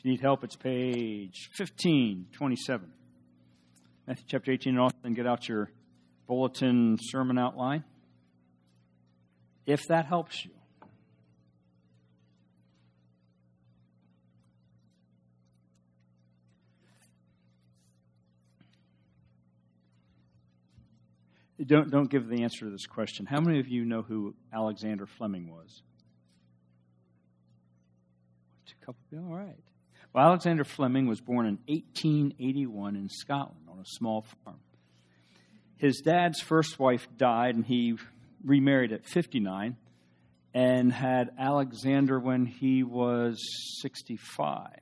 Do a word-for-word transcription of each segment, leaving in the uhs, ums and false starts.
If you need help, it's page fifteen twenty-seven. Matthew chapter eighteen, and also then get out your bulletin sermon outline. If that helps you. Don't, don't give the answer to this question. How many of you know who Alexander Fleming was? A couple of you? All right. Well, Alexander Fleming was born in eighteen eighty-one in Scotland on a small farm. His dad's first wife died, and he remarried at fifty-nine and had Alexander when he was sixty-five.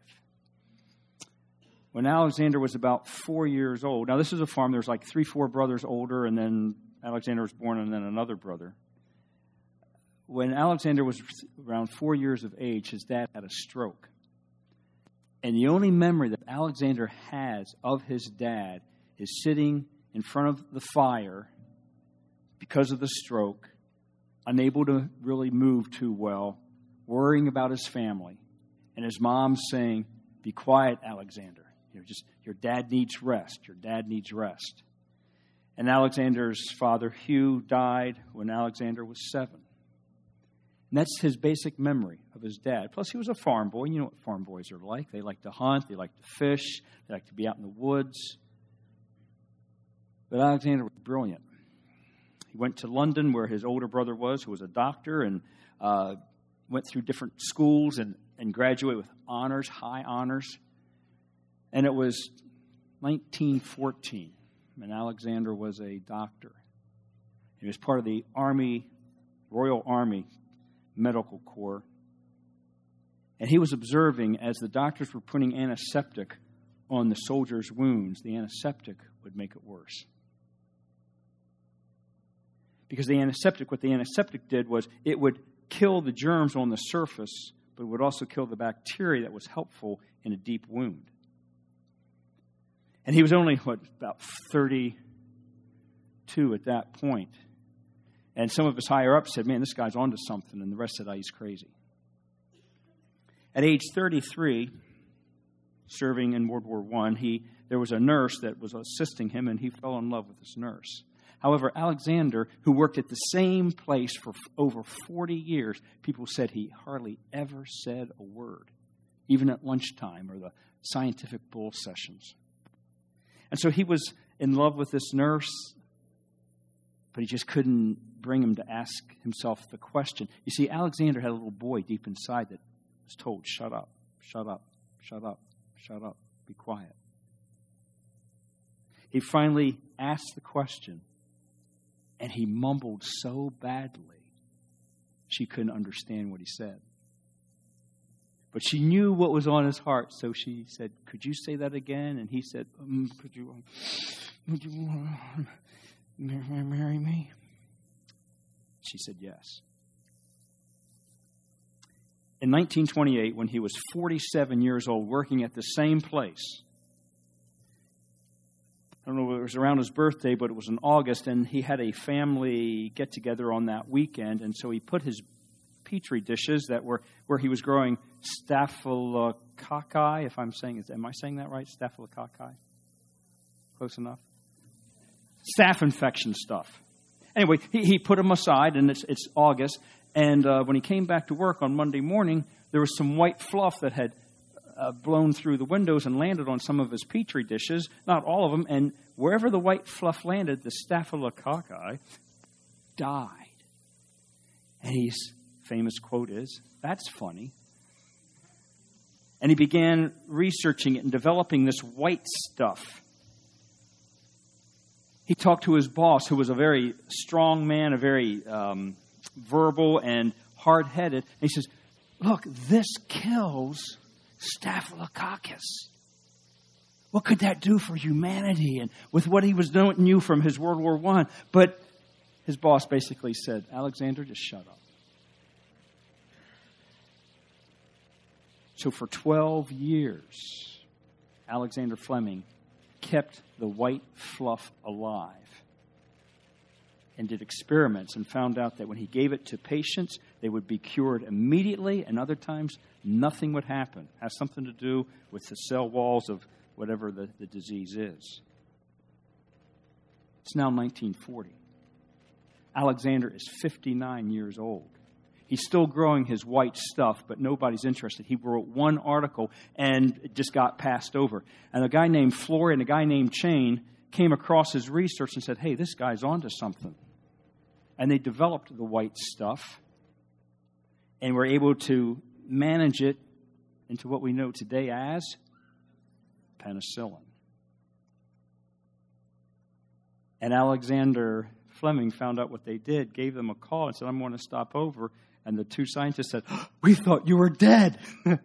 When Alexander was about four years old, now this is a farm, there's like three, four brothers older, and then Alexander was born, and then another brother. When Alexander was around four years of age, his dad had a stroke. And the only memory that Alexander has of his dad is sitting in front of the fire because of the stroke, unable to really move too well, worrying about his family, and his mom saying, "Be quiet, Alexander. You're just, your dad needs rest. Your dad needs rest." And Alexander's father, Hugh, died when Alexander was seven. And that's his basic memory of his dad. Plus, he was a farm boy. You know what farm boys are like. They like to hunt. They like to fish. They like to be out in the woods. But Alexander was brilliant. He went to London, where his older brother was, who was a doctor, and uh, went through different schools and, and graduated with honors, high honors. And it was nineteen fourteen, and Alexander was a doctor. He was part of the Army, Royal Army Medical Corps. And he was observing as the doctors were putting antiseptic on the soldiers' wounds, the antiseptic would make it worse. Because the antiseptic, what the antiseptic did was it would kill the germs on the surface, but it would also kill the bacteria that was helpful in a deep wound. And he was only, what, about thirty-two at that point. And some of his higher-ups said, "Man, this guy's onto something." And the rest said, "Oh, he's crazy." At age thirty-three, serving in World War One, he there was a nurse that was assisting him, and he fell in love with this nurse. However, Alexander, who worked at the same place for over forty years, people said he hardly ever said a word, even at lunchtime or the scientific bull sessions. And so he was in love with this nurse, but he just couldn't bring him to ask himself the question. You see, Alexander had a little boy deep inside that was told, "Shut up, shut up, shut up, shut up, be quiet." He finally asked the question, and he mumbled so badly, she couldn't understand what he said. But she knew what was on his heart, so she said, "Could you say that again?" And he said, um, could you, um, would you uh, marry me? She said yes. In nineteen twenty-eight, when he was forty-seven years old, working at the same place, I don't know if it was around his birthday, but it was in August, and he had a family get-together on that weekend, and so he put his Petri dishes that were where he was growing staphylococci, if I'm saying it, am I saying that right? Staphylococci? Close enough? Staph infection stuff. Anyway, he, he put them aside, and it's, it's August, and uh, when he came back to work on Monday morning, there was some white fluff that had uh, blown through the windows and landed on some of his Petri dishes, not all of them, and wherever the white fluff landed, the staphylococci died. And his famous quote is, "That's funny." And he began researching it and developing this white stuff. He talked to his boss, who was a very strong man, a very um, verbal and hard-headed. And he says, "Look, this kills Staphylococcus. What could that do for humanity?" And with what he was doing, knew from his World War One. But his boss basically said, "Alexander, just shut up." So for twelve years, Alexander Fleming kept the white fluff alive and did experiments and found out that when he gave it to patients, they would be cured immediately, and other times nothing would happen. It has something to do with the cell walls of whatever the, the disease is. It's now nineteen forty. Alexander is fifty-nine years old. He's still growing his white stuff, but nobody's interested. He wrote one article and it just got passed over. And a guy named Flory and a guy named Chain came across his research and said, hey, this guy's onto something. And they developed the white stuff and were able to manage it into what we know today as penicillin. And Alexander Fleming found out what they did, gave them a call and said, I'm going to stop over. And the two scientists said, we thought you were dead.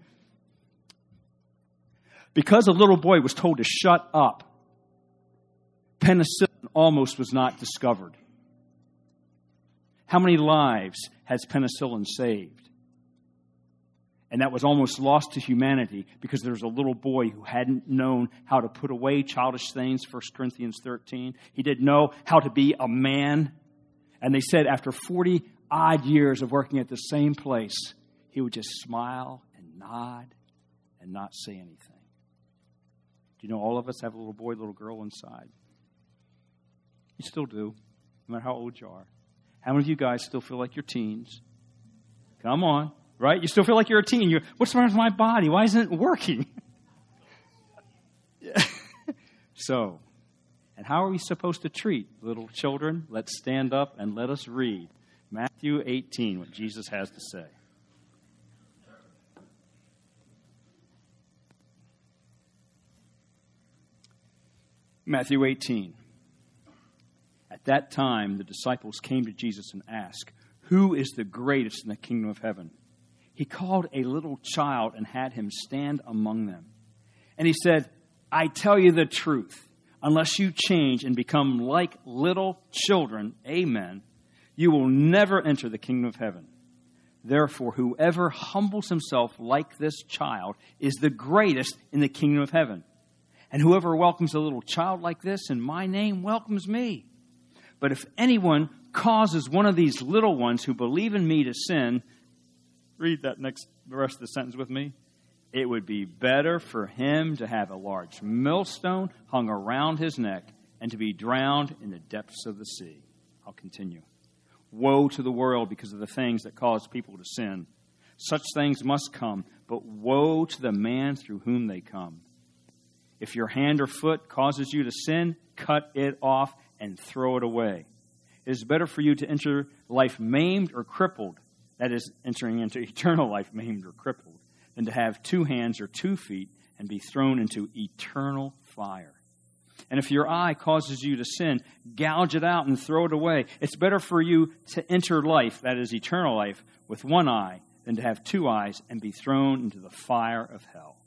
Because a little boy was told to shut up, penicillin almost was not discovered. How many lives has penicillin saved? And that was almost lost to humanity because there was a little boy who hadn't known how to put away childish things, First Corinthians thirteen. He didn't know how to be a man. And they said after forty odd years of working at the same place, he would just smile and nod and not say anything. Do you know all of us have a little boy, little girl inside? You still do, no matter how old you are. How many of you guys still feel like you're teens? Come on, right? You still feel like you're a teen. You're, what's the matter with my body? Why isn't it working? So, and how are we supposed to treat little children? Let's stand up and let us read Matthew eighteen, what Jesus has to say. Matthew eighteen. At that time, the disciples came to Jesus and asked, who is the greatest in the kingdom of heaven? He called a little child and had him stand among them. And he said, I tell you the truth, unless you change and become like little children, amen, you will never enter the kingdom of heaven. Therefore, whoever humbles himself like this child is the greatest in the kingdom of heaven. And whoever welcomes a little child like this in my name welcomes me. But if anyone causes one of these little ones who believe in me to sin, read that next, the rest of the sentence with me. It would be better for him to have a large millstone hung around his neck and to be drowned in the depths of the sea. I'll continue. Woe to the world because of the things that cause people to sin. Such things must come, but woe to the man through whom they come. If your hand or foot causes you to sin, cut it off and throw it away. It is better for you to enter life maimed or crippled, that is, entering into eternal life maimed or crippled, than to have two hands or two feet and be thrown into eternal fire. And if your eye causes you to sin, gouge it out and throw it away. It's better for you to enter life, that is eternal life, with one eye than to have two eyes and be thrown into the fire of hell.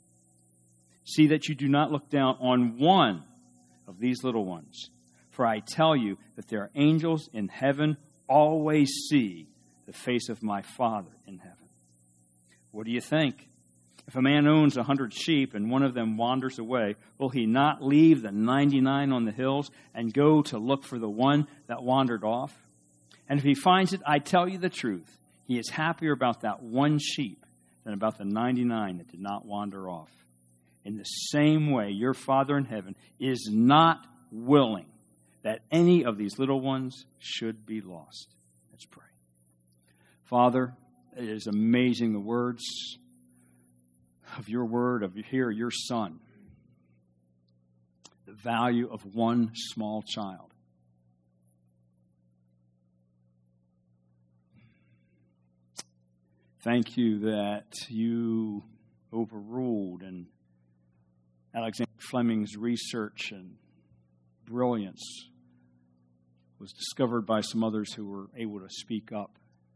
See that you do not look down on one of these little ones. For I tell you that their angels in heaven always see the face of my Father in heaven. What do you think? If a man owns a hundred sheep and one of them wanders away, will he not leave the ninety-nine on the hills and go to look for the one that wandered off? And if he finds it, I tell you the truth, he is happier about that one sheep than about the ninety-nine that did not wander off. In the same way, your Father in heaven is not willing that any of these little ones should be lost. Let's pray. Father, it is amazing the words of your word, of here, your Son. The value of one small child. Thank you that you overruled and Alexander Fleming's research and brilliance was discovered by some others who were able to speak up.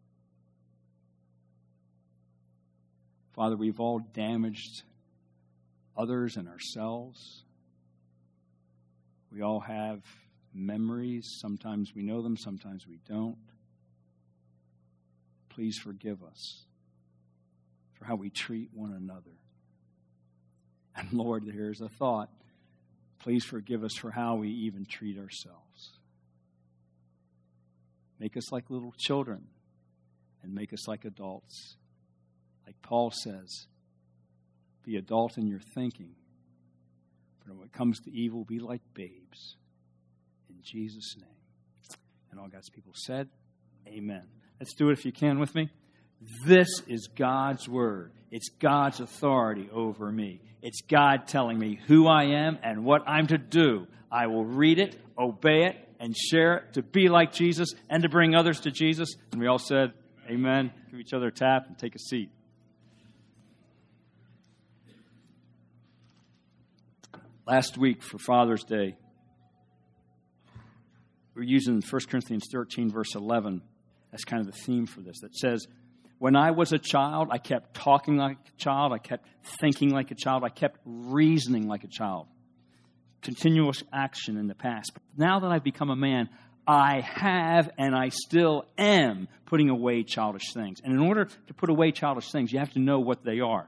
Father, we've all damaged others and ourselves. We all have memories. Sometimes we know them, sometimes we don't. Please forgive us for how we treat one another. And Lord, here's a thought. Please forgive us for how we even treat ourselves. Make us like little children and make us like adults. Like Paul says, be adult in your thinking. But when it comes to evil, be like babes. In Jesus' name. And all God's people said, amen. Let's do it if you can with me. This is God's word. It's God's authority over me. It's God telling me who I am and what I'm to do. I will read it, obey it, and share it to be like Jesus and to bring others to Jesus. And we all said, amen. Give each other a tap and take a seat. Last week for Father's Day, we're using First Corinthians thirteen, verse eleven. That's kind of the theme for this. That says, when I was a child, I kept talking like a child. I kept thinking like a child. I kept reasoning like a child. Continuous action in the past. But now that I've become a man, I have and I still am putting away childish things. And in order to put away childish things, you have to know what they are.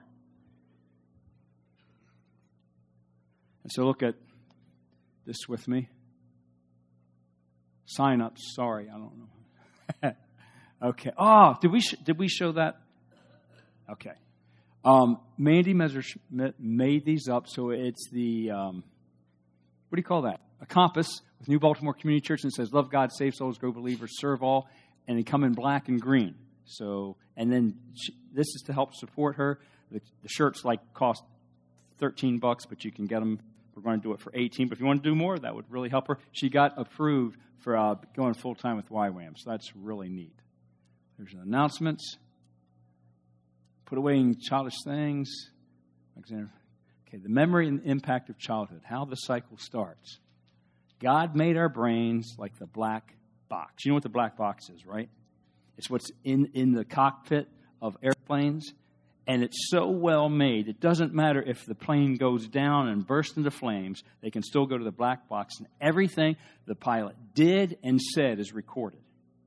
And so look at this with me. Sign-ups. Sorry, I don't know. Okay. Oh, did we sh- did we show that? Okay. Um, Mandy Messerschmidt made these up, so it's the, um, what do you call that? A compass with New Baltimore Community Church, and it says, love God, save souls, grow believers, serve all, and they come in black and green. So, and then she, this is to help support her. The, the shirts like cost thirteen bucks, but you can get them. We're going to do it for eighteen. But if you want to do more, that would really help her. She got approved for uh, going full time with Y WAM, so that's really neat. There's announcements. Put away childish things. Okay, the memory and impact of childhood. How the cycle starts. God made our brains like the black box. You know what the black box is, right? It's what's in, in the cockpit of airplanes. And it's so well made, it doesn't matter if the plane goes down and bursts into flames. They can still go to the black box. And everything the pilot did and said is recorded.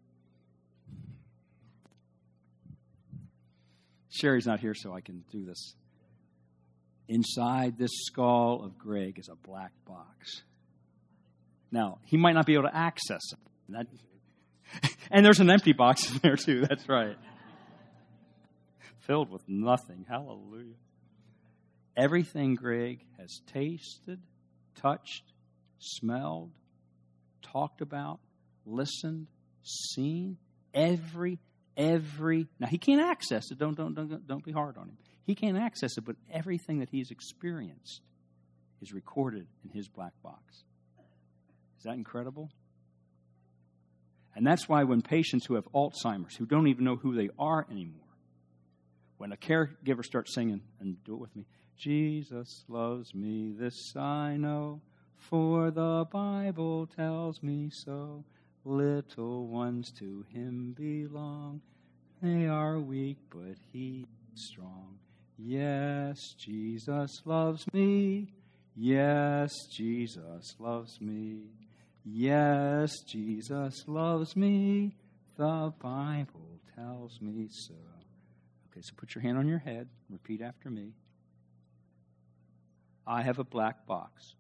Sherry's not here, so I can do this. Inside this skull of Greg is a black box. Now, he might not be able to access it. That, and there's an empty box in there, too. That's right. Filled with nothing. Hallelujah. Everything Greg has tasted, touched, smelled, talked about, listened, seen, every Every now he can't access it. Don't don't don't don't be hard on him. He can't access it, but everything that he's experienced is recorded in his black box. Is that incredible? And that's why when patients who have Alzheimer's, who don't even know who they are anymore, when a caregiver starts singing, and do it with me, Jesus loves me, this I know, for the Bible tells me so. Little ones to him belong. They are weak, but he is strong. Yes, Jesus loves me. Yes, Jesus loves me. Yes, Jesus loves me. The Bible tells me so. Okay, so put your hand on your head. Repeat after me. I have a black box.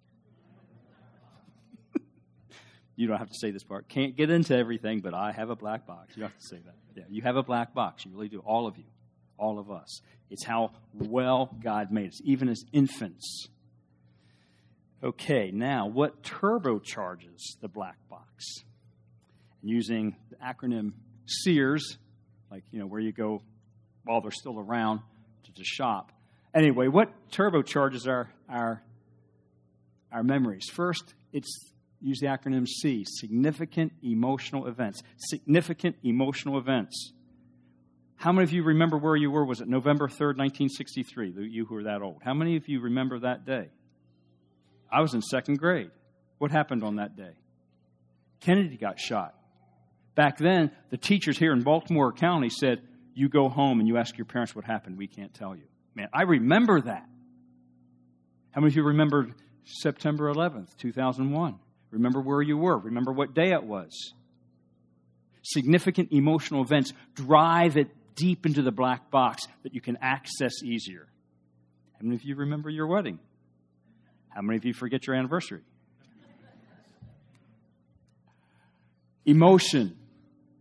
You don't have to say this part. Can't get into everything, but I have a black box. You don't have to say that. Yeah, you have a black box. You really do. All of you. All of us. It's how well God made us, even as infants. Okay, now, what turbocharges the black box? Using the acronym SEARS, like, you know, where you go while they're still around to, to shop. Anyway, what turbocharges our, our, our memories? First, it's use the acronym C, significant emotional events. Significant emotional events. How many of you remember where you were? Was it November third, nineteen sixty-three? You who are that old. How many of you remember that day? I was in second grade. What happened on that day? Kennedy got shot. Back then, the teachers here in Baltimore County said, you go home and you ask your parents what happened. We can't tell you. Man, I remember that. How many of you remember September eleventh, two thousand one? Remember where you were. Remember what day it was. Significant emotional events drive it deep into the black box that you can access easier. How many of you remember your wedding? How many of you forget your anniversary? Emotion.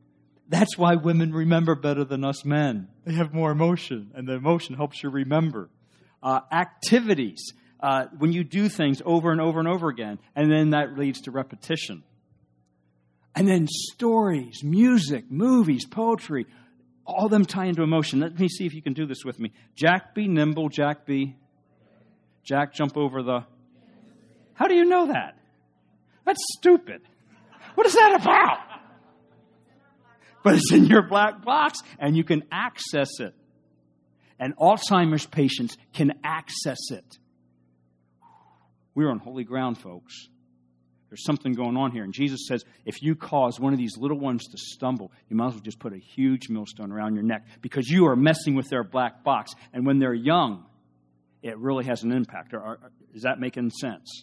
That's why women remember better than us men. They have more emotion, and the emotion helps you remember. Uh, activities, uh, when you do things over and over and over again, and then that leads to repetition. And then stories, music, movies, poetry, all of them tie into emotion. Let me see if you can do this with me. Jack be nimble, Jack be... Jack jump over the... How do you know that? That's stupid. What is that about? But it's in your black box, and you can access it. And Alzheimer's patients can access it. We're on holy ground, folks. There's something going on here. And Jesus says, if you cause one of these little ones to stumble, you might as well just put a huge millstone around your neck, because you are messing with their black box. And when they're young, it really has an impact. Or, or, is that making sense?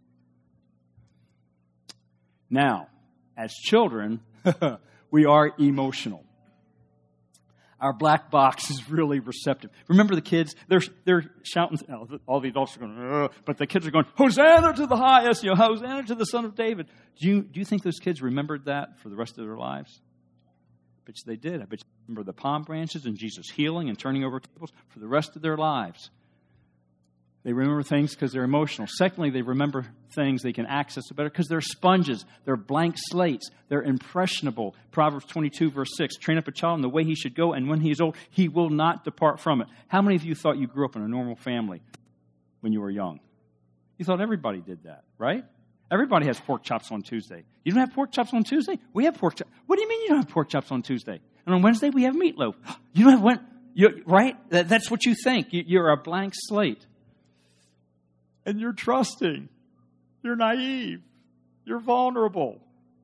Now, as children, we are emotional. Our black box is really receptive. Remember the kids? They're they're shouting. All the adults are going, ugh, but the kids are going, Hosanna to the highest, you know, Hosanna to the Son of David. Do you do you think those kids remembered that for the rest of their lives? I bet you they did. I bet you they remember the palm branches and Jesus healing and turning over tables for the rest of their lives. They remember things because they're emotional. Secondly, they remember things they can access better because they're sponges. They're blank slates. They're impressionable. Proverbs twenty-two, verse six, train up a child in the way he should go, and when he is old, he will not depart from it. How many of you thought you grew up in a normal family when you were young? You thought everybody did that, right? Everybody has pork chops on Tuesday. You don't have pork chops on Tuesday? We have pork chops. What do you mean you don't have pork chops on Tuesday? And on Wednesday, we have meatloaf. You don't have when, you, right? That, that's what you think. You, you're a blank slate. And you're trusting. You're naive. You're vulnerable.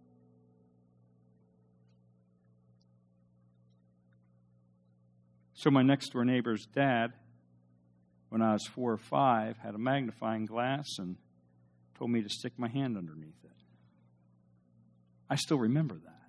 So my next door neighbor's dad, when I was four or five, had a magnifying glass and told me to stick my hand underneath it. I still remember that.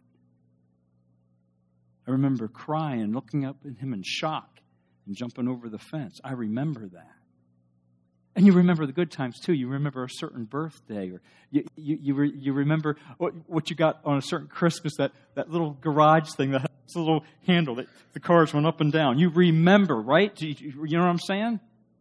I remember crying, looking up at him in shock and jumping over the fence. I remember that. And you remember the good times, too. You remember a certain birthday, or you you you, re, you remember what, what you got on a certain Christmas, that, that little garage thing, that little handle that the cars went up and down. You remember, right? You, you know what I'm saying?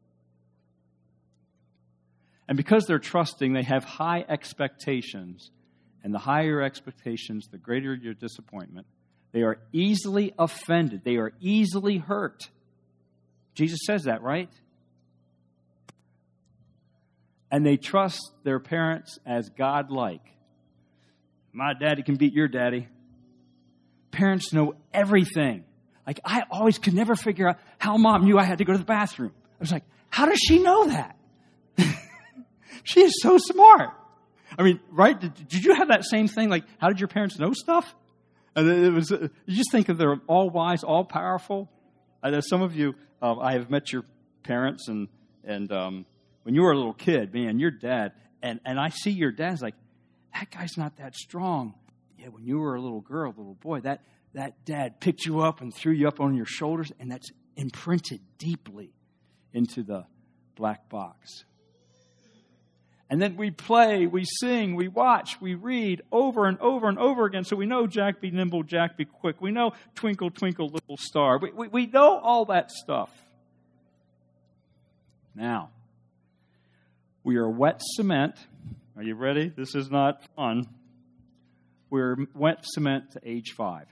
And because they're trusting, they have high expectations. And the higher your expectations, the greater your disappointment. They are easily offended. They are easily hurt. Jesus says that, right? And they trust their parents as God-like. My daddy can beat your daddy. Parents know everything. Like, I always could never figure out how mom knew I had to go to the bathroom. I was like, how does she know that? She is so smart. I mean, right? Did, did you have that same thing? Like, how did your parents know stuff? And it was, you just think of they're all wise, all powerful. I know some of you, uh, I have met your parents, and, and, um, when you were a little kid, man, your dad, and, and I see your dad's like, that guy's not that strong. Yeah, when you were a little girl, little boy, that, that dad picked you up and threw you up on your shoulders, and that's imprinted deeply into the black box. And then we play, we sing, we watch, we read over and over and over again. So we know Jack be nimble, Jack be quick. We know twinkle, twinkle, little star. We, we, we know all that stuff. Now, we are wet cement. Are you ready? This is not fun. We're wet cement to age five.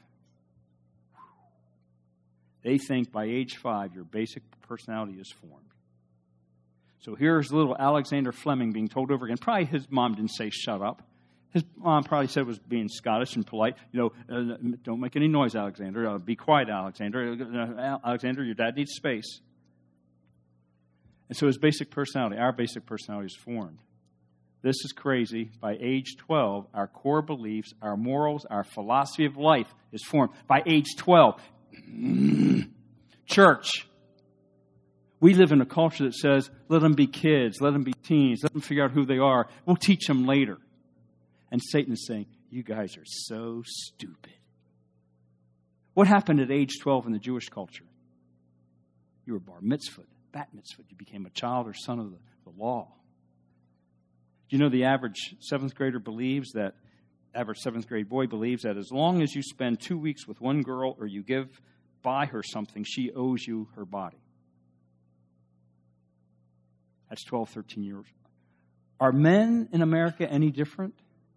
They think by age five, your basic personality is formed. So here's little Alexander Fleming being told over again. Probably his mom didn't say, shut up. His mom probably said it was being Scottish and polite. You know, uh, don't make any noise, Alexander. Uh, be quiet, Alexander. Uh, Alexander, your dad needs space. And so his basic personality, our basic personality is formed. This is crazy. By age twelve, our core beliefs, our morals, our philosophy of life is formed. By age twelve, church. We live in a culture that says, let them be kids, let them be teens, let them figure out who they are. We'll teach them later. And Satan is saying, you guys are so stupid. What happened at age twelve in the Jewish culture? You were bar mitzvahed. Bat mitzvah. You became a child or son of the, the law. Do you know the average seventh grader believes that average seventh grade boy believes that as long as you spend two weeks with one girl or you give buy her something, she owes you her body. That's twelve, thirteen years. Are men in America any different?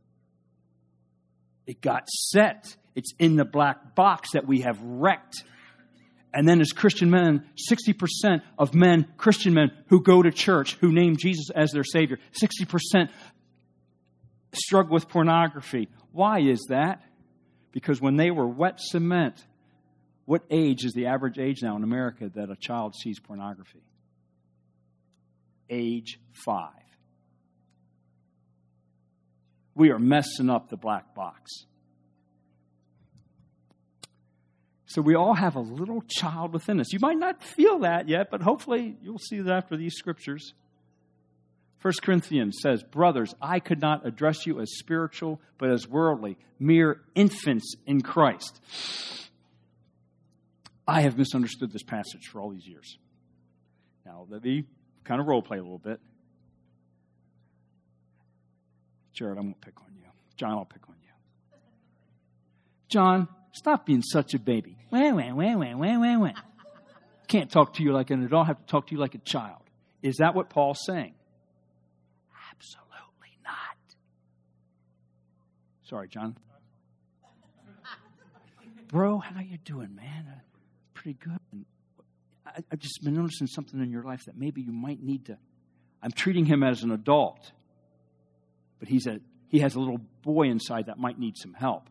It got set. It's in the black box that we have wrecked. And then as Christian men, sixty percent of men, Christian men who go to church, who name Jesus as their Savior, sixty percent struggle with pornography. Why is that? Because when they were wet cement, what age is the average age now in America that a child sees pornography? Age five. We are messing up the black box. So we all have a little child within us. You might not feel that yet, but hopefully you'll see that after these scriptures. First Corinthians says, brothers, I could not address you as spiritual, but as worldly, mere infants in Christ. I have misunderstood this passage for all these years. Now, let me kind of role play a little bit. Jared, I'm going to pick on you. John, I'll pick on you. John, stop being such a baby. Wah, wah, wah, wah, wah, wah, wah. Can't talk to you like an adult. I have to talk to you like a child. Is that what Paul's saying? Absolutely not. Sorry, John. Bro, how you doing, man? Uh, pretty good. And I, I've just been noticing something in your life that maybe you might need to. I'm treating him as an adult, but he's a he has a little boy inside that might need some help.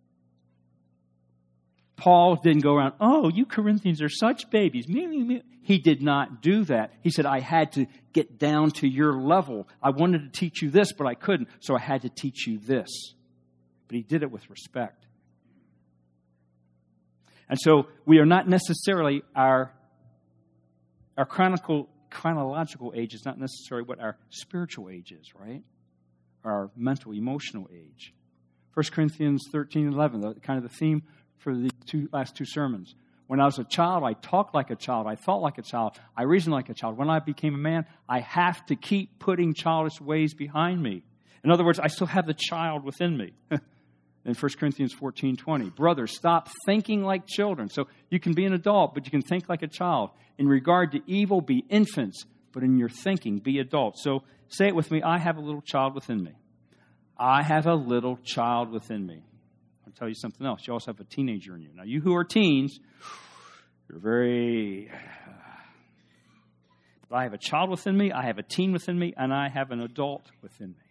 Paul didn't go around, oh, you Corinthians are such babies. Me, me, me. He did not do that. He said, I had to get down to your level. I wanted to teach you this, but I couldn't, so I had to teach you this. But he did it with respect. And so we are not necessarily, our, our chronicle, chronological age is not necessarily what our spiritual age is, right? Our mental, emotional age. First Corinthians thirteen and eleven, the, kind of the theme for the two, last two sermons. When I was a child, I talked like a child. I thought like a child. I reasoned like a child. When I became a man, I have to keep putting childish ways behind me. In other words, I still have the child within me. In First Corinthians fourteen twenty, brothers, stop thinking like children. So you can be an adult, but you can think like a child. In regard to evil, be infants, but in your thinking, be adults. So say it with me, I have a little child within me. I have a little child within me. I'll tell you something else. You also have a teenager in you. Now, you who are teens, you're very... But I have a child within me, I have a teen within me, and I have an adult within me.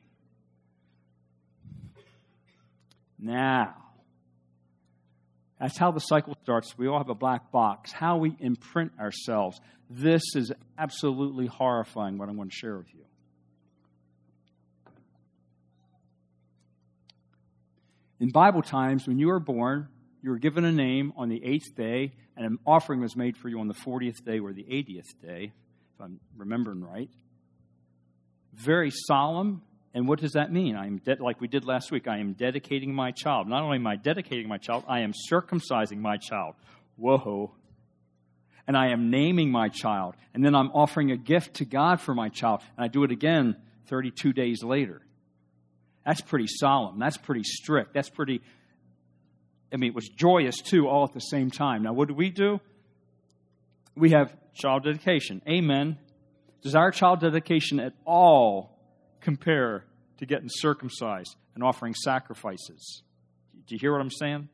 Now, that's how the cycle starts. We all have a black box. How we imprint ourselves. This is absolutely horrifying, what I want to share with you. In Bible times, when you were born, you were given a name on the eighth day, and an offering was made for you on the fortieth day or the eightieth day, if I'm remembering right. Very solemn. And what does that mean? I am de- like we did last week, I am dedicating my child. Not only am I dedicating my child, I am circumcising my child. Whoa. And I am naming my child. And then I'm offering a gift to God for my child. And I do it again thirty-two days later. That's pretty solemn. That's pretty strict. That's pretty, I mean, it was joyous too, all at the same time. Now, what do we do? We have child dedication. Amen. Does our child dedication at all compare to getting circumcised and offering sacrifices? Do you hear what I'm saying?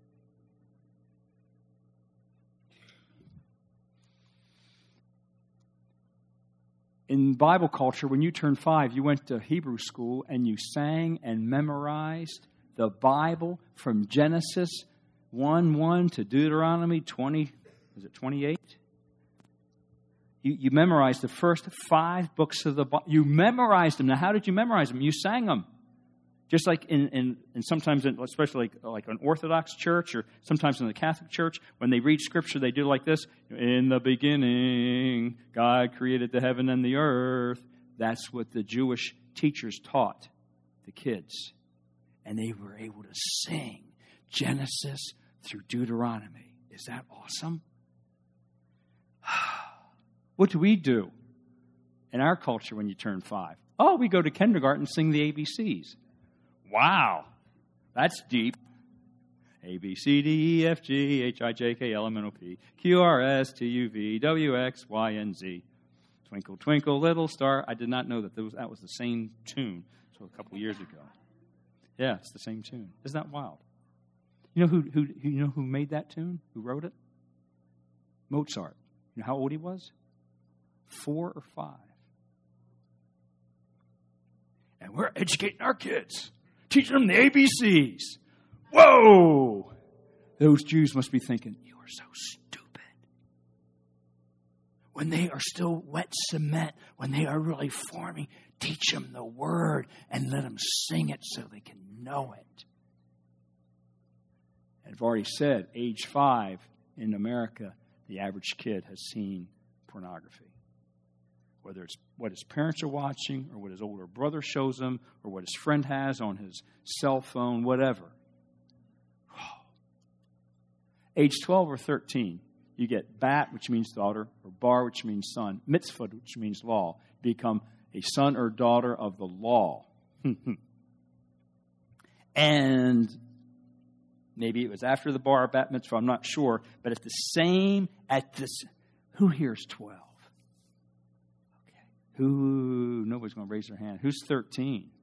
In Bible culture, when you turned five, you went to Hebrew school and you sang and memorized the Bible from Genesis one one to Deuteronomy twenty, is it twenty-eight? You, you memorized the first five books of the Bible. You memorized them. Now, how did you memorize them? You sang them. Just like in, in, in sometimes, in, especially like, like an Orthodox church or sometimes in the Catholic church, when they read Scripture, they do like this. In the beginning, God created the heaven and the earth. That's what the Jewish teachers taught the kids. And they were able to sing Genesis through Deuteronomy. Is that awesome? What do we do in our culture when you turn five? Oh, we go to kindergarten and sing the A B Cs. Wow. That's deep. A, B, C, D, E, F, G, H, I, J, K, L, M, N, O, P, Q, R, S, T, U, V, W, X, Y, and Z. Twinkle, twinkle, little star. I did not know that was, that was the same tune so a couple years ago. Yeah, it's the same tune. Isn't that wild? You know who, who you know who made that tune? Who wrote it? Mozart. You know how old he was? Four or five. And we're educating our kids, teaching them the A B Cs. Whoa! Those Jews must be thinking, you are so stupid. When they are still wet cement, when they are really forming, teach them the word and let them sing it so they can know it. And I've already said, age five in America, the average kid has seen pornography. Whether it's what his parents are watching or what his older brother shows him or what his friend has on his cell phone, whatever. Age twelve or thirteen, you get bat, which means daughter, or bar, which means son, mitzvah, which means law. Become a son or daughter of the law. And maybe it was after the bar, bat mitzvah, I'm not sure. But at the same, at this, who here is twelve? Okay. Who, nobody's going to raise their hand. Who's thirteen?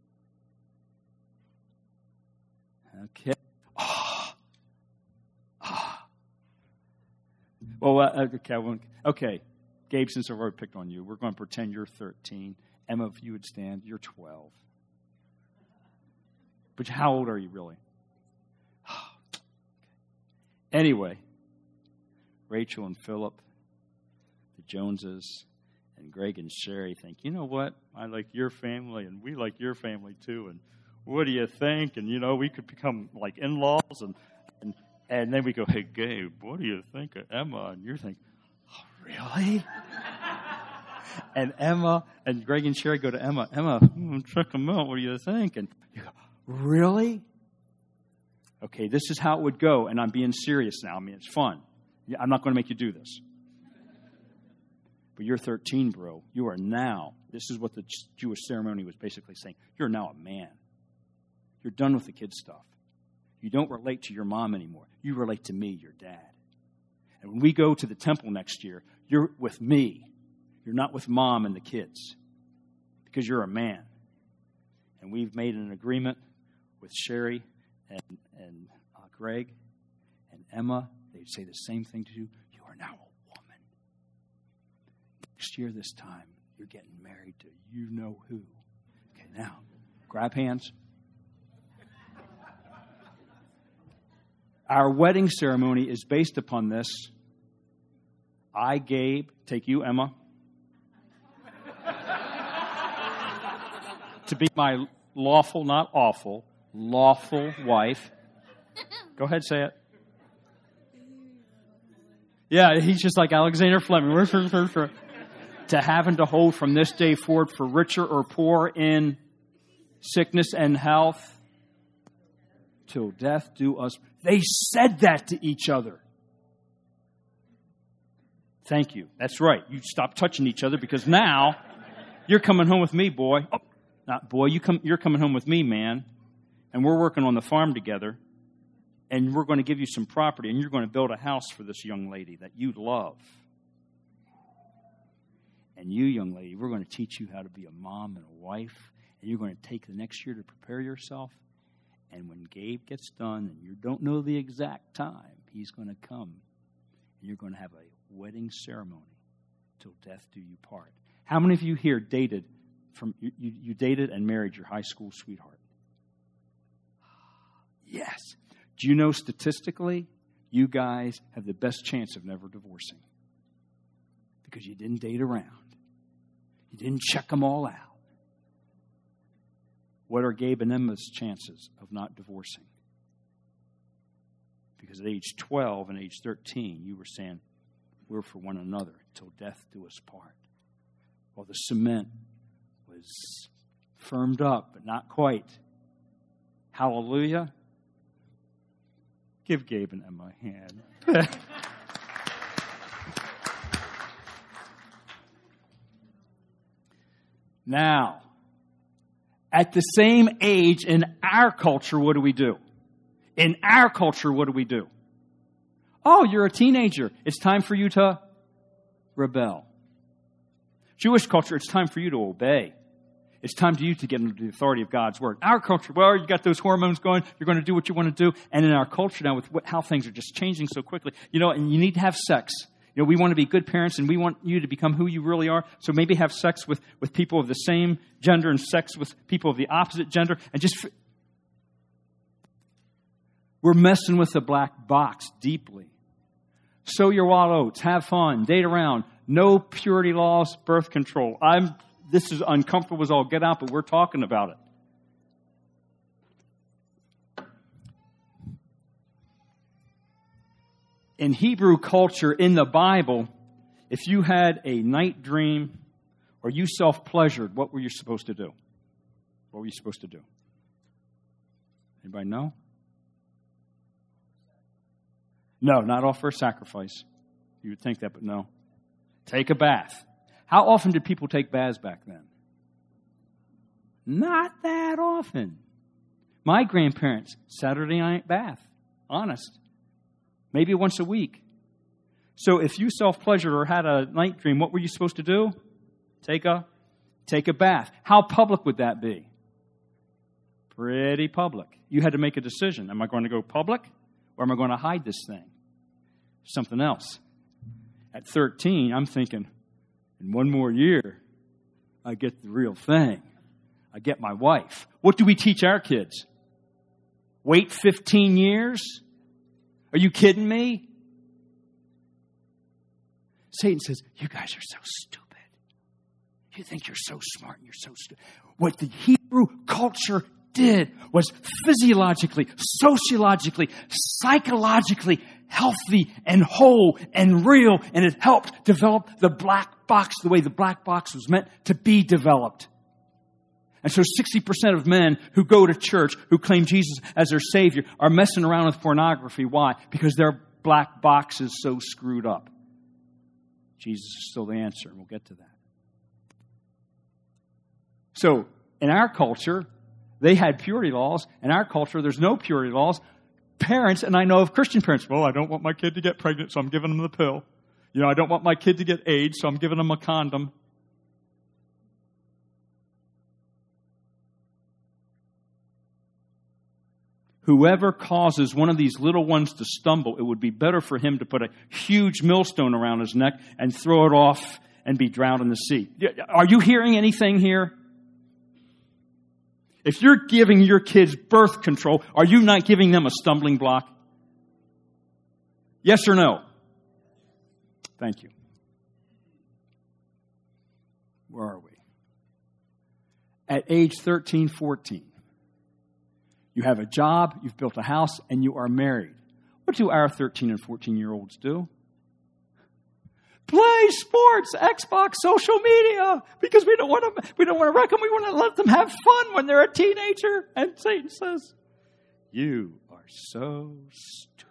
Okay. Well, uh, okay, okay, Gabe, since I've already picked on you, we're going to pretend you're thirteen. Emma, if you would stand, you're twelve. But how old are you really? Anyway, Rachel and Philip, the Joneses, and Greg and Sherry think, you know what? I like your family, and we like your family too. And what do you think? And, you know, we could become like in-laws and and And then we go, hey, Gabe, what do you think of Emma? And you're thinking, oh, really? And Emma and Greg and Sherry go to Emma. Emma, check them out. What do you think? And you go, really? Okay, this is how it would go. And I'm being serious now. I mean, it's fun. I'm not going to make you do this. But you're thirteen, bro. You are now, this is what the Jewish ceremony was basically saying. You're now a man. You're done with the kid stuff. You don't relate to your mom anymore. You relate to me, your dad. And when we go to the temple next year, you're with me. You're not with mom and the kids because you're a man. And we've made an agreement with Sherry and, and uh, Greg and Emma. They'd say the same thing to you. You are now a woman. Next year this time, you're getting married to you know who. Okay, now, grab hands. Our wedding ceremony is based upon this. I, Gabe, take you, Emma, to be my lawful, not awful, lawful wife. Go ahead, say it. Yeah, he's just like Alexander Fleming. To have and to hold from this day forward for richer or poor in sickness and health, till death do us. They said that to each other. Thank you. That's right. You stop touching each other because now you're coming home with me, boy. Oh, not boy. You come. You're coming home with me, man. And we're working on the farm together. And we're going to give you some property. And you're going to build a house for this young lady that you love. And you, young lady, we're going to teach you how to be a mom and a wife. And you're going to take the next year to prepare yourself. And when Gabe gets done, and you don't know the exact time, he's going to come. And you're going to have a wedding ceremony till death do you part. How many of you here dated from you, you, you dated and married your high school sweetheart? Yes. Do you know statistically, you guys have the best chance of never divorcing? Because you didn't date around. You didn't check them all out. What are Gabe and Emma's chances of not divorcing? Because at age twelve and age thirteen, you were saying, we're for one another till death do us part. Well, the cement was firmed up, but not quite. Hallelujah. Give Gabe and Emma a hand. Now, At the same age in our culture, what do we do? In our culture, what do we do? Oh, you're a teenager. It's time for you to rebel. Jewish culture, it's time for you to obey. It's time for you to get into the authority of God's word. Our culture, well, you got those hormones going. You're going to do what you want to do. And in our culture now, with what, how things are just changing so quickly, you know, and you need to have sex. You know, we want to be good parents, and we want you to become who you really are. So maybe have sex with, with people of the same gender and sex with people of the opposite gender. And just, we're messing with the black box deeply. Sow your wild oats. Have fun. Date around. No purity laws, birth control. I'm. This is uncomfortable as all get out, but we're talking about it. In Hebrew culture, in the Bible, if you had a night dream or you self-pleasured, what were you supposed to do? What were you supposed to do? Anybody know? No, not offer a sacrifice. You would think that, but no. Take a bath. How often did people take baths back then? Not that often. My grandparents, Saturday night bath. Honest. Maybe once a week. So if you self-pleasured or had a night dream, what were you supposed to do? Take a, take a bath. How public would that be? Pretty public. You had to make a decision. Am I going to go public or am I going to hide this thing? Something else. At thirteen, I'm thinking, in one more year, I get the real thing. I get my wife. What do we teach our kids? Wait fifteen years? Are you kidding me? Satan says, you guys are so stupid. You think you're so smart and you're so stupid. What the Hebrew culture did was physiologically, sociologically, psychologically healthy and whole and real, and it helped develop the black box the way the black box was meant to be developed. And so sixty percent of men who go to church, who claim Jesus as their Savior, are messing around with pornography. Why? Because their black box is so screwed up. Jesus is still the answer, and we'll get to that. So, in our culture, they had purity laws. In our culture, there's no purity laws. Parents, and I know of Christian parents, well, I don't want my kid to get pregnant, so I'm giving them the pill. You know, I don't want my kid to get AIDS, so I'm giving them a condom. Whoever causes one of these little ones to stumble, it would be better for him to put a huge millstone around his neck and throw it off and be drowned in the sea. Are you hearing anything here? If you're giving your kids birth control, are you not giving them a stumbling block? Yes or no? Thank you. Where are we? At age thirteen, fourteen, you have a job, you've built a house, and you are married. What do our thirteen and fourteen-year-olds do? Play sports, Xbox, social media, because we don't want to. We don't want to wreck them. We want to let them have fun when they're a teenager. And Satan says, "You are so stupid."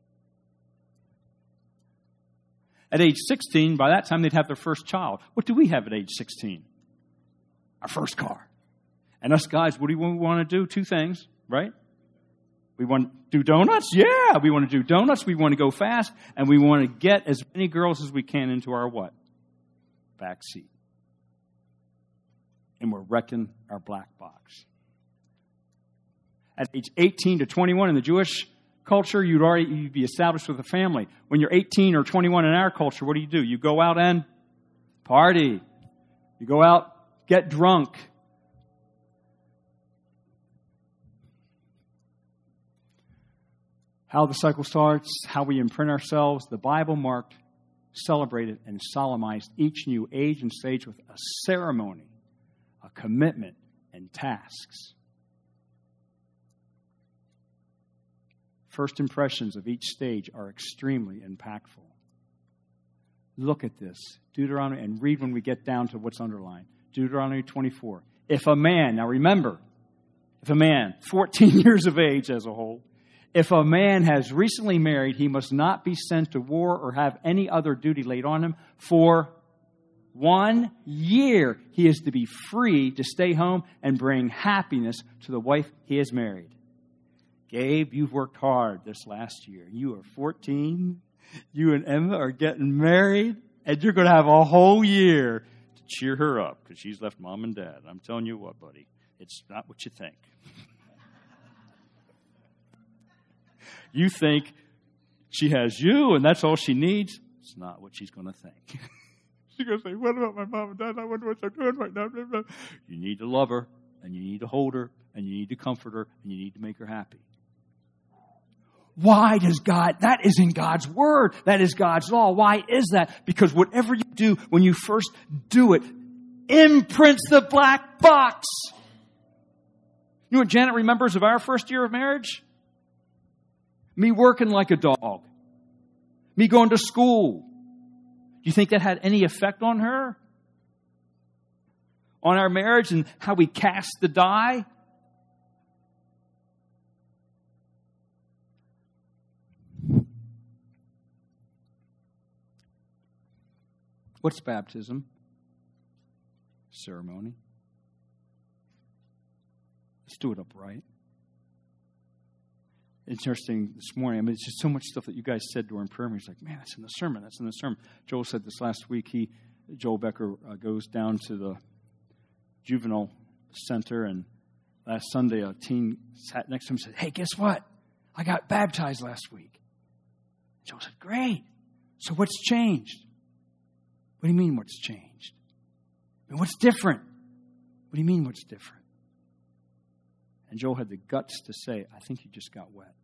At age sixteen, by that time they'd have their first child. What do we have at age sixteen? Our first car. And us guys, what do we want to do? Two things, right? We want to do donuts? Yeah, we want to do donuts. We want to go fast. And we want to get as many girls as we can into our what? Back seat. And we're wrecking our black box. At age eighteen to twenty-one in the Jewish culture, you'd already you'd be established with a family. When you're eighteen or twenty-one in our culture, what do you do? You go out and party. You go out, get drunk. How the cycle starts, how we imprint ourselves. The Bible marked, celebrated, and solemnized each new age and stage with a ceremony, a commitment, and tasks. First impressions of each stage are extremely impactful. Look at this. Deuteronomy, and read when we get down to what's underlined. Deuteronomy twenty-four. If a man, now remember, if a man, fourteen years of age as a whole, if a man has recently married, he must not be sent to war or have any other duty laid on him for One year he is to be free to stay home and bring happiness to the wife he has married. Gabe, you've worked hard this last year. You are fourteen. You and Emma are getting married, and you're going to have a whole year to cheer her up because she's left mom and dad. I'm telling you what, buddy, it's not what you think. You think she has you, and that's all she needs. It's not what she's going to think. She's going to say, what about my mom and dad? I wonder what they're doing right now. You need to love her, and you need to hold her, and you need to comfort her, and you need to make her happy. Why does God, that is in God's Word. That is God's law. Why is that? Because whatever you do, when you first do it, imprints the black box. You know what Janet remembers of our first year of marriage? Me working like a dog. Me going to school. Do you think that had any effect on her? On our marriage and how we cast the die? What's baptism? Ceremony. Let's do it upright. Interesting this morning. I mean, it's just so much stuff that you guys said during prayer. He's like, man, that's in the sermon. That's in the sermon. Joel said this last week. He, Joel Becker, uh, goes down to the juvenile center, and last Sunday a teen sat next to him and said, hey, guess what? I got baptized last week. Joel said, great. So what's changed? What do you mean what's changed? I mean, what's different? What do you mean what's different? And Joel had the guts to say, I think you just got wet.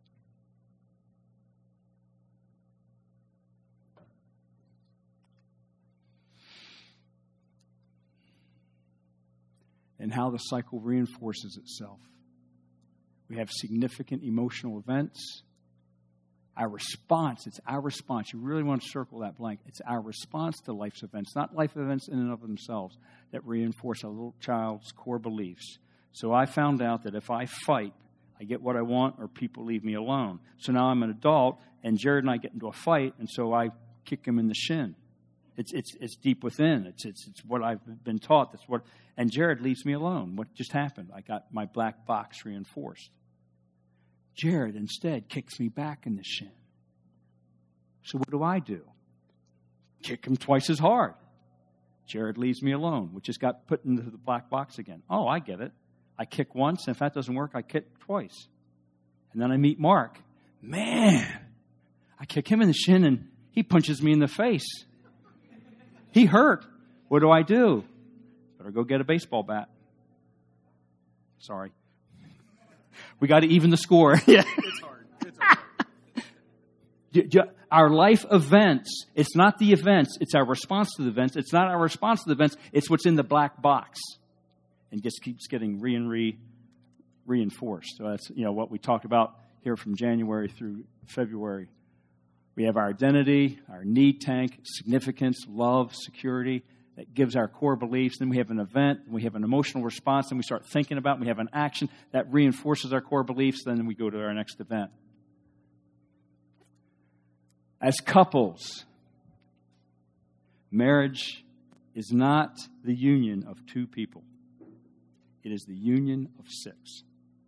And how the cycle reinforces itself. We have significant emotional events. Our response, it's our response. You really want to circle that blank. It's our response to life's events, not life events in and of themselves, that reinforce a little child's core beliefs. So I found out that if I fight, I get what I want or people leave me alone. So now I'm an adult, and Jared and I get into a fight, and so I kick him in the shin. It's it's it's deep within. It's it's it's what I've been taught. That's what. And Jared leaves me alone. What just happened? I got my black box reinforced. Jared instead kicks me back in the shin. So what do I do? Kick him twice as hard. Jared leaves me alone, which just got put into the black box again. Oh, I get it. I kick once, and if that doesn't work, I kick twice. And then I meet Mark. Man, I kick him in the shin, and he punches me in the face. He hurt. What do I do? Better go get a baseball bat. Sorry. We got to even the score. Yeah. It's hard. It's hard. Our life events, it's not the events, it's our response to the events. It's not our response to the events, it's what's in the black box. And just keeps getting re and re reinforced. So that's, you know, what we talked about here from January through February. We have our identity, our need tank, significance, love, security. That gives our core beliefs. Then we have an event, and we have an emotional response, and we start thinking about it, and we have an action that reinforces our core beliefs. Then we go to our next event. As couples, marriage is not the union of two people. It is the union of six.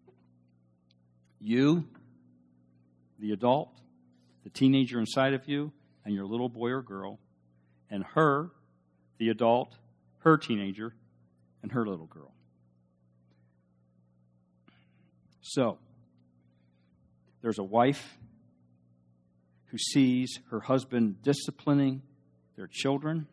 You, the adult, the teenager inside of you, and your little boy or girl, and her, the adult, her teenager, and her little girl. So, there's a wife who sees her husband disciplining their children,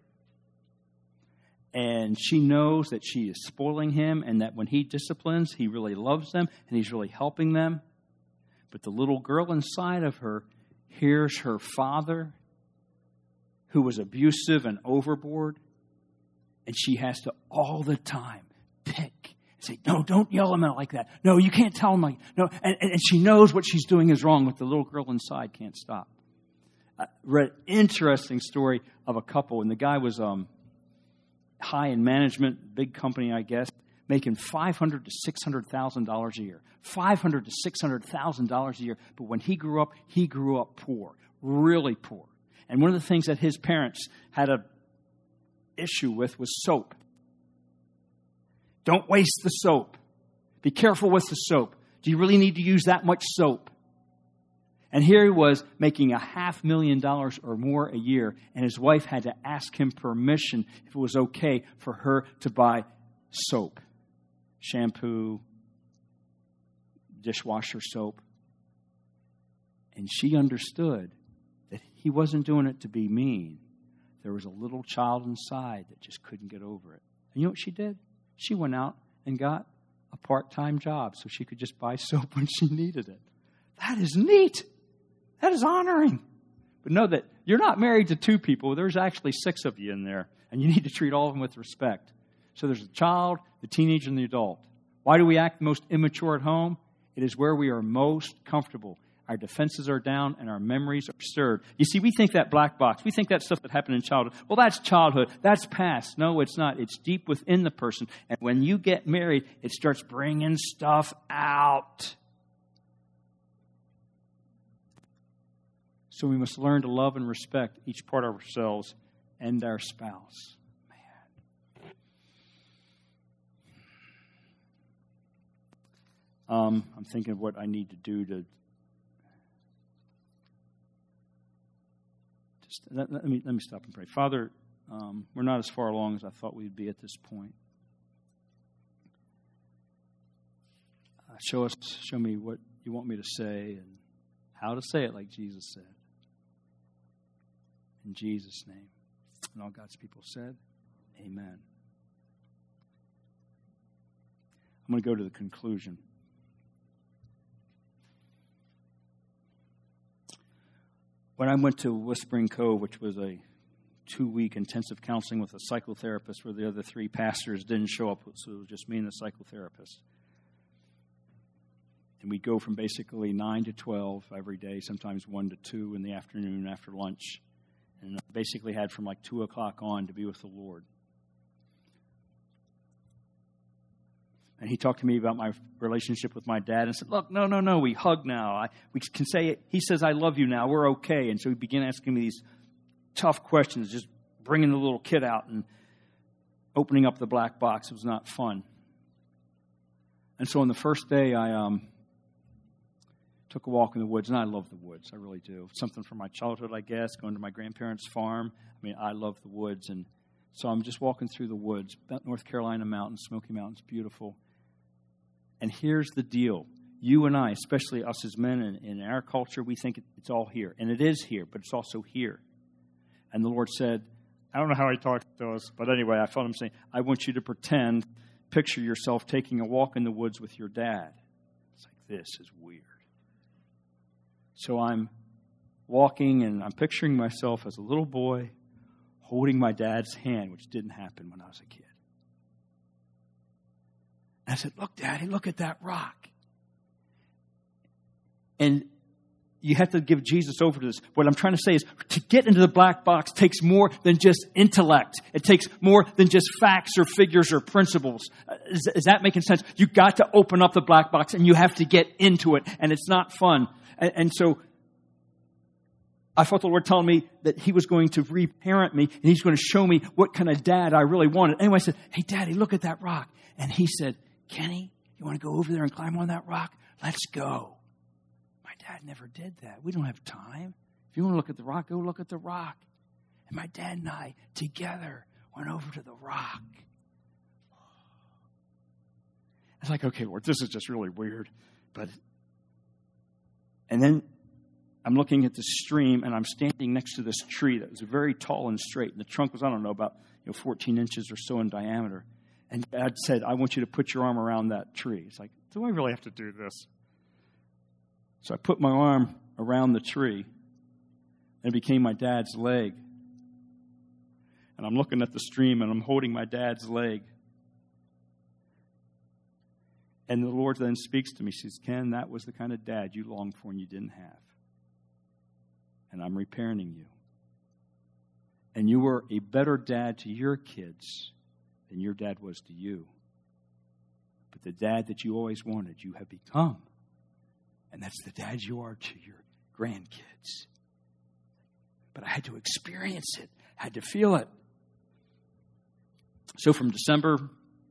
and she knows that she is spoiling him, and that when he disciplines, he really loves them, and he's really helping them. But the little girl inside of her hears her father, who was abusive and overboard, and she has to all the time pick. Say, no, don't yell at him like that. No, you can't tell him like, no. And, and she knows what she's doing is wrong, but the little girl inside can't stop. I read an interesting story of a couple, and the guy was um, high in management, big company, I guess, making five hundred thousand to six hundred thousand dollars a year. five hundred thousand to six hundred thousand dollars a year. But when he grew up, he grew up poor, really poor. And one of the things that his parents had a issue with was soap. Don't waste the soap. Be careful with the soap. Do you really need to use that much soap? And here he was making a half million dollars or more a year, and his wife had to ask him permission if it was okay for her to buy soap, shampoo, dishwasher soap. And she understood that he wasn't doing it to be mean. There was a little child inside that just couldn't get over it. And you know what she did? She went out and got a part-time job so she could just buy soap when she needed it. That is neat. That is honoring. But know that you're not married to two people. There's actually six of you in there, and you need to treat all of them with respect. So there's the child, the teenager, and the adult. Why do we act most immature at home? It is where we are most comfortable. Our defenses are down and our memories are stirred. You see, we think that black box, we think that stuff that happened in childhood, well, that's childhood. That's past. No, it's not. It's deep within the person. And when you get married, it starts bringing stuff out. So we must learn to love and respect each part of ourselves and our spouse. Man. Um, I'm thinking of what I need to do to Just, let, let me let me stop and pray. Father, um, we're not as far along as I thought we'd be at this point. Uh, show us, show me what you want me to say and how to say it like Jesus said. In Jesus' name. And all God's people said, amen. I'm going to go to the conclusion. When I went to Whispering Cove, which was a two-week intensive counseling with a psychotherapist where the other three pastors didn't show up, so it was just me and the psychotherapist. And we'd go from basically nine to twelve every day, sometimes one to two in the afternoon after lunch. And I basically had from like two o'clock on to be with the Lord. And he talked to me about my relationship with my dad and said, look, no, no, no, we hug now. I, we can say it. He says, I love you now. We're okay. And so he began asking me these tough questions, just bringing the little kid out and opening up the black box. It was not fun. And so on the first day, I um, took a walk in the woods, and I love the woods. I really do. Something from my childhood, I guess, going to my grandparents' farm. I mean, I love the woods. And so I'm just walking through the woods, North Carolina mountains, Smoky Mountains, beautiful. And here's the deal. You and I, especially us as men in, in our culture, we think it's all here. And it is here, but it's also here. And the Lord said, I don't know how he talked to us, but anyway, I felt him saying, I want you to pretend, picture yourself taking a walk in the woods with your dad. It's like, this is weird. So I'm walking, and I'm picturing myself as a little boy holding my dad's hand, which didn't happen when I was a kid. I said, look, Daddy, look at that rock. And you have to give Jesus over to this. What I'm trying to say is to get into the black box takes more than just intellect. It takes more than just facts or figures or principles. Is, is that making sense? You've got to open up the black box and you have to get into it. And it's not fun. And, and so I felt the Lord telling me that he was going to reparent me and he's going to show me what kind of dad I really wanted. Anyway, I said, hey, Daddy, look at that rock. And he said, Kenny, you want to go over there and climb on that rock? Let's go. My dad never did that. We don't have time. If you want to look at the rock, go look at the rock. And my dad and I together went over to the rock. I was like, okay, Lord, this is just really weird. But, and then I'm looking at the stream, and I'm standing next to this tree that was very tall and straight. And the trunk was, I don't know, about you know, fourteen inches or so in diameter. And Dad said, I want you to put your arm around that tree. It's like, do I really have to do this? So I put my arm around the tree, and it became my dad's leg. And I'm looking at the stream, and I'm holding my dad's leg. And the Lord then speaks to me. He says, Ken, that was the kind of dad you longed for and you didn't have. And I'm reparenting you. And you were a better dad to your kids than your dad was to you. But the dad that you always wanted, you have become. And that's the dad you are to your grandkids. But I had to experience it. I had to feel it. So from December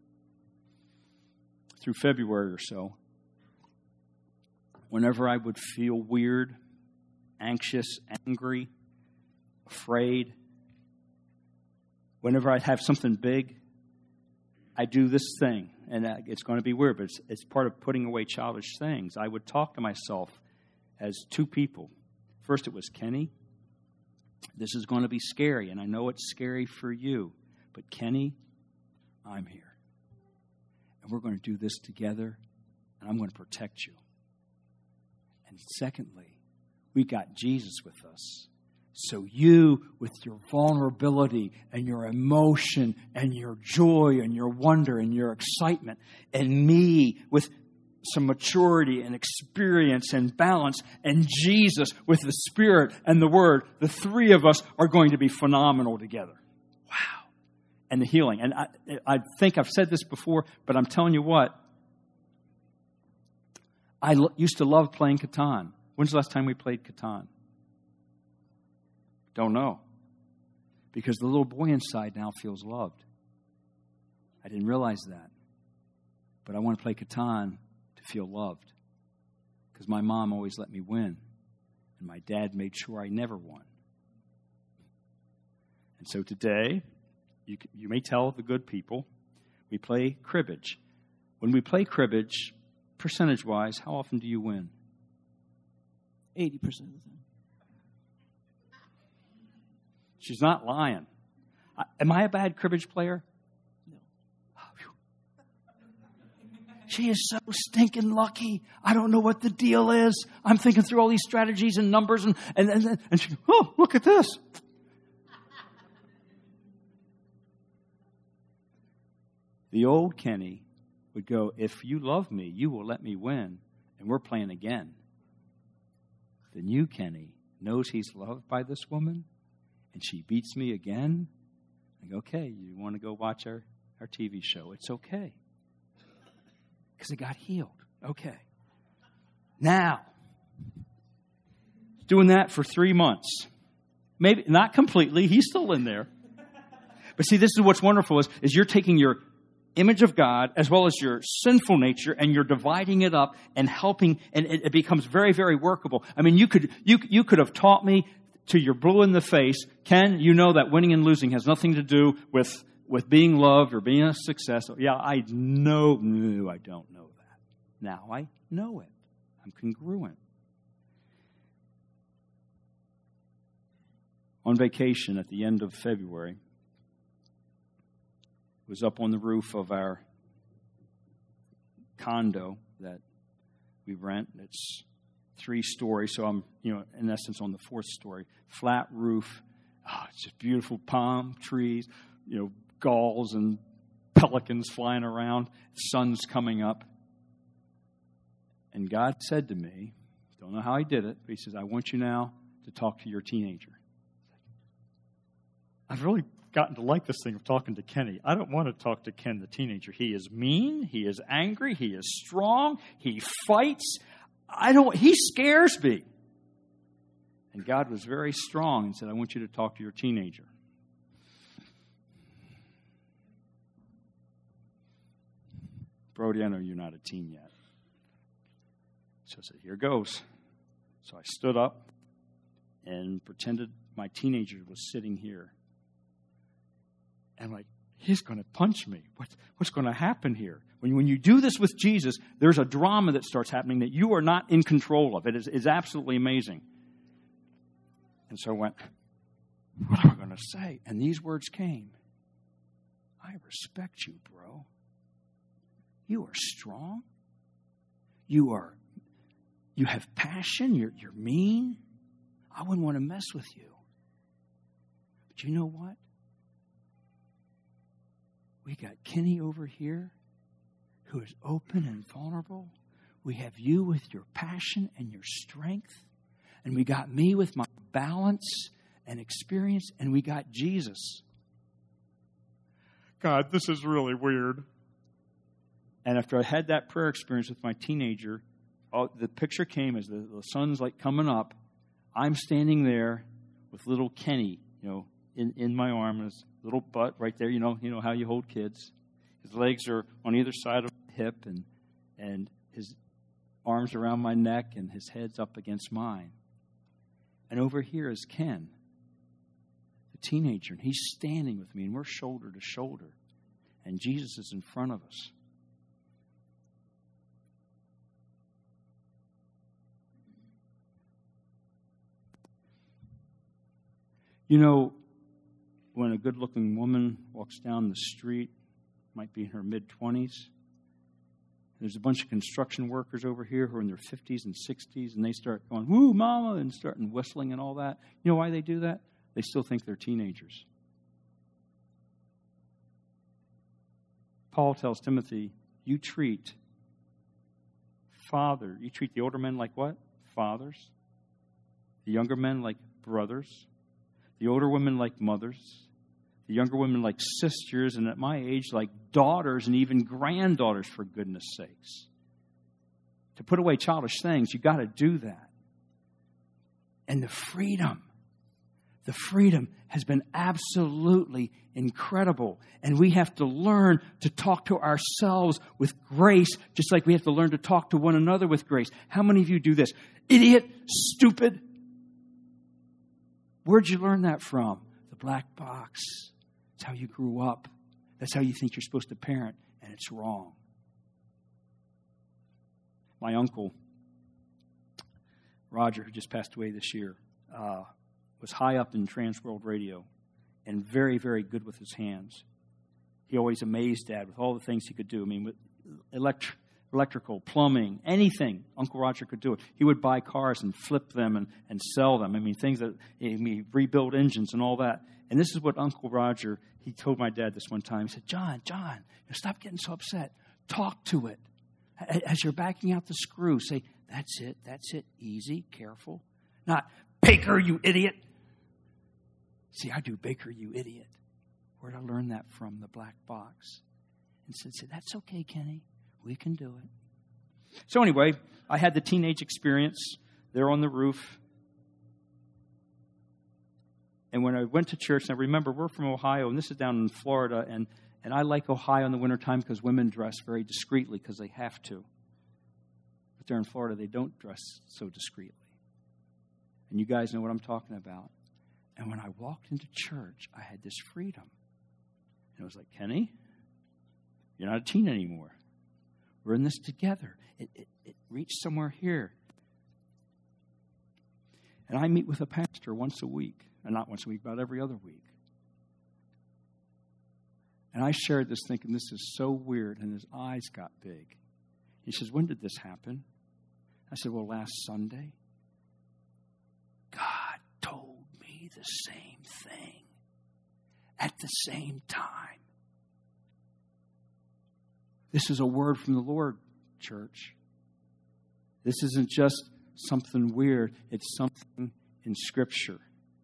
through February or so, whenever I would feel weird, anxious, angry, afraid, whenever I'd have something big, I do this thing. And it's going to be weird, but it's, it's part of putting away childish things. I would talk to myself as two people. First, it was, Kenny, this is going to be scary, and I know it's scary for you. But Kenny, I'm here. And we're going to do this together, and I'm going to protect you. And secondly, we got Jesus with us. So you, with your vulnerability and your emotion and your joy and your wonder and your excitement, and me with some maturity and experience and balance, and Jesus with the Spirit and the Word, the three of us are going to be phenomenal together. Wow. And the healing. And I, I think I've said this before, but I'm telling you what, I lo- used to love playing Catan. When's the last time we played Catan? Don't know. Because the little boy inside now feels loved. I didn't realize that. But I want to play Catan to feel loved. Because my mom always let me win. And my dad made sure I never won. And so today, you, you may tell the good people, we play cribbage. When we play cribbage, percentage-wise, how often do you win? eighty percent of the time. She's not lying. I, am I a bad cribbage player? No. She is so stinking lucky. I don't know what the deal is. I'm thinking through all these strategies and numbers, and and and, and she, oh, look at this. The old Kenny would go, if you love me, you will let me win, and we're playing again. The new Kenny knows he's loved by this woman, and she beats me again. I go, okay, you want to go watch our, our T V show? It's okay. Because it got healed. Okay. Now, doing that for three months. Maybe not completely. He's still in there. But see, this is what's wonderful is, is you're taking your image of God as well as your sinful nature, and you're dividing it up and helping, and it, it becomes very, very workable. I mean, you could you you could have taught me till you're blue in the face, Ken, you know that winning and losing has nothing to do with, with being loved or being a success. Yeah, I know, no, I don't know that. Now I know it. I'm congruent. On vacation at the end of February, was up on the roof of our condo that we rent. It's three stories, so I'm, you know, in essence on the fourth story. Flat roof. Oh, it's just beautiful palm trees, you know, gulls and pelicans flying around. Sun's coming up. And God said to me, don't know how he did it, but he says, I want you now to talk to your teenager. I've really gotten to like this thing of talking to Kenny. I don't want to talk to Ken, the teenager. He is mean. He is angry. He is strong. He fights. I don't, he scares me. And God was very strong and said, I want you to talk to your teenager. Brody, I know you're not a teen yet. So I said, here goes. So I stood up and pretended my teenager was sitting here. And I'm like, he's going to punch me. What, what's going to happen here? When, when you do this with Jesus, there's a drama that starts happening that you are not in control of. It is, is absolutely amazing. And so I went, what am I going to say? And these words came. I respect you, bro. You are strong. You are, you have passion. You're, you're mean. I wouldn't want to mess with you. But you know what? We got Kenny over here who is open and vulnerable. We have you with your passion and your strength. And we got me with my balance and experience. And we got Jesus. God, this is really weird. And after I had that prayer experience with my teenager, oh, the picture came as the, the sun's like coming up. I'm standing there with little Kenny, you know, in, in my arm, and his little butt right there. You know, you know how you hold kids. His legs are on either side of the hip, and and his arms around my neck, and his head's up against mine. And over here is Ken, the teenager, and he's standing with me, and we're shoulder to shoulder, and Jesus is in front of us. You know, when a good-looking woman walks down the street, might be in her mid-twenties, there's a bunch of construction workers over here who are in their fifties and sixties, and they start going, woo, mama, and starting whistling and all that. You know why they do that? They still think they're teenagers. Paul tells Timothy, you treat father, you treat the older men like what? Fathers. The younger men like brothers. The older women like mothers, the younger women like sisters, and at my age like daughters and even granddaughters, for goodness sakes. To put away childish things, you got to do that. And the freedom, the freedom has been absolutely incredible. And we have to learn to talk to ourselves with grace, just like we have to learn to talk to one another with grace. How many of you do this? Idiot, stupid. Where'd you learn that from? The black box. That's how you grew up. That's how you think you're supposed to parent, and it's wrong. My uncle, Roger, who just passed away this year, uh, was high up in Trans World Radio and very, very good with his hands. He always amazed Dad with all the things he could do. I mean, with electric. Electrical, plumbing, anything, Uncle Roger could do it. He would buy cars and flip them and, and sell them. I mean, things that, I mean, rebuild engines and all that. And this is what Uncle Roger, he told my dad this one time. He said, John, John, stop getting so upset. Talk to it. As you're backing out the screw, say, that's it, that's it, easy, careful. Not, Baker, you idiot. See, I do Baker, you idiot. Where'd I learn that from? The black box. And said, say, that's okay, Kenny. We can do it. So anyway, I had the teenage experience there on the roof. And when I went to church, and I remember we're from Ohio, and this is down in Florida, and, and I like Ohio in the wintertime because women dress very discreetly because they have to. But there in Florida, they don't dress so discreetly. And you guys know what I'm talking about. And when I walked into church, I had this freedom. And it was like, Kenny, you're not a teen anymore. We're in this together. It, it, it reached somewhere here. And I meet with a pastor once a week. And not once a week, but every other week. And I shared this thinking, this is so weird. And his eyes got big. He says, when did this happen? I said, well, last Sunday. God told me the same thing at the same time. This is a word from the Lord, church. This isn't just something weird. It's something in Scripture.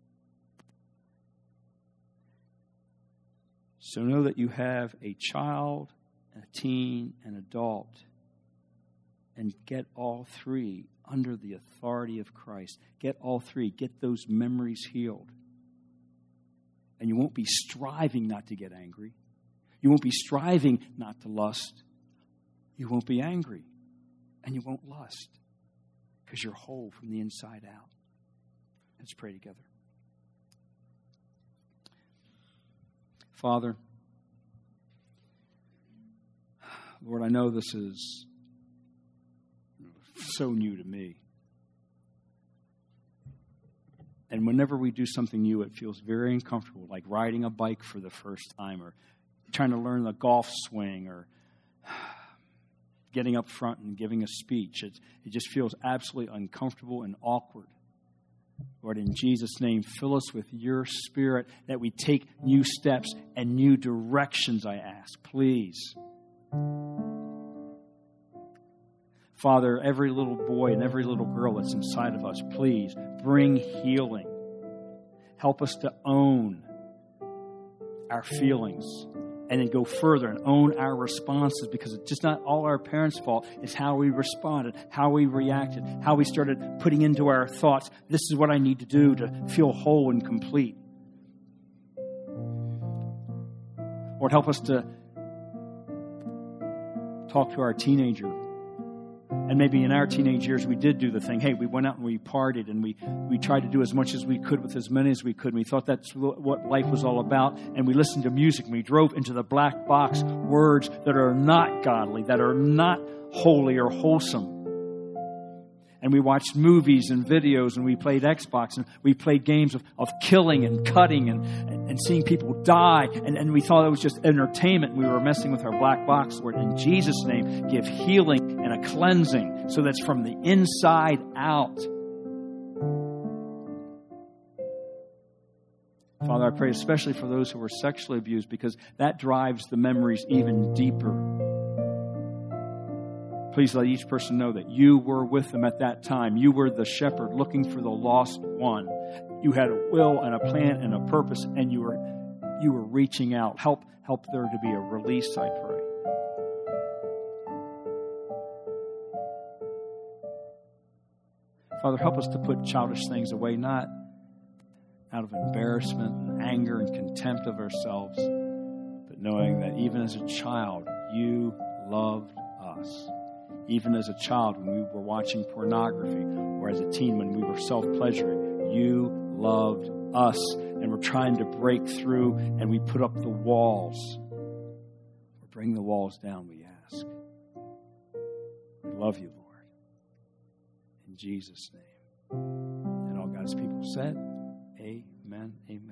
So know that you have a child, a teen, an adult, and get all three under the authority of Christ. Get all three. Get those memories healed. And you won't be striving not to get angry. You won't be striving not to lust. You won't be angry. And you won't lust. Because you're whole from the inside out. Let's pray together. Father, Lord, I know this is so new to me. And whenever we do something new, it feels very uncomfortable, like riding a bike for the first time or trying to learn the golf swing or getting up front and giving a speech. It, it just feels absolutely uncomfortable and awkward. Lord, in Jesus' name, fill us with your Spirit that we take new steps and new directions, I ask. Please. Father, every little boy and every little girl that's inside of us, please bring healing. Help us to own our feelings and then go further and own our responses, because it's just not all our parents' fault. It's how we responded, how we reacted, how we started putting into our thoughts, this is what I need to do to feel whole and complete. Lord, help us to talk to our teenager. And maybe in our teenage years, we did do the thing. Hey, we went out and we partied and we, we tried to do as much as we could with as many as we could. And we thought that's what life was all about. And we listened to music and we drove into the black box words that are not godly, that are not holy or wholesome. And we watched movies and videos and we played Xbox and we played games of, of killing and cutting and, and, and seeing people die. And, and we thought it was just entertainment. We were messing with our black box. Lord, in Jesus' name, give healing and a cleansing so that's from the inside out. Father, I pray especially for those who were sexually abused, because that drives the memories even deeper. Please let each person know that you were with them at that time. You were the shepherd looking for the lost one. You had a will and a plan and a purpose, and you were you were reaching out. Help, help there to be a release, I pray. Father, help us to put childish things away, not out of embarrassment and anger and contempt of ourselves, but knowing that even as a child, you loved us. Even as a child, when we were watching pornography, or as a teen, when we were self-pleasuring, you loved us, and we're trying to break through, and we put up the walls. Or bring the walls down, we ask. We love you, Lord. In Jesus' name. And all God's people said, amen, amen.